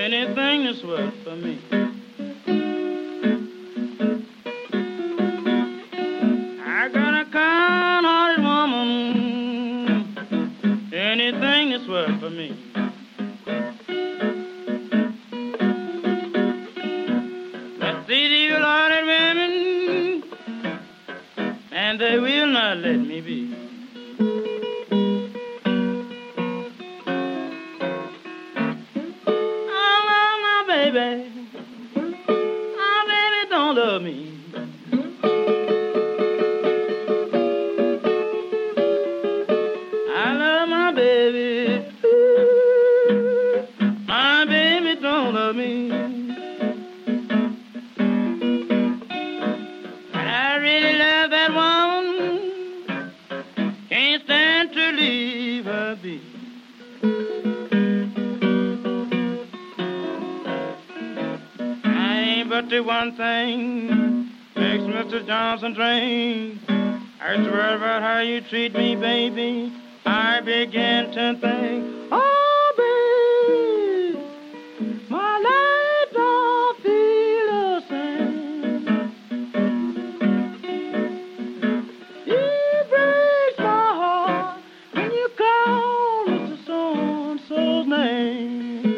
anything that's worth for me. I got a kind-hearted woman, anything that's worth for me. But these evil-hearted women, and they will not let me be. Baby, my baby don't love me. I love my baby. My baby don't love me. But I really love that woman. Can't stand to leave her be. But the one thing makes Mr. Johnson drink. I swear about how you treat me, baby. I begin to think, oh, baby, my life don't feel the same. It breaks my heart when you call Mr. So-and-so's name.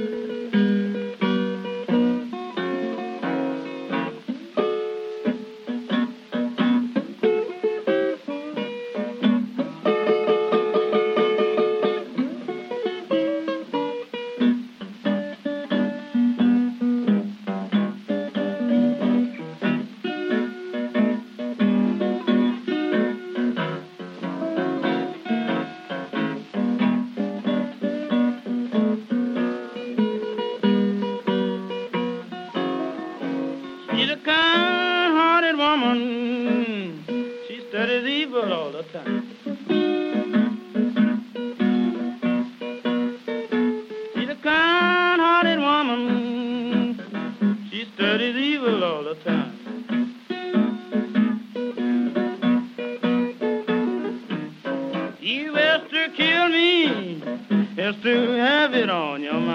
She's a kind-hearted woman. She studies evil all the time. She's a kind-hearted woman. She studies evil all the time. You best to kill me, is to have it on your mind.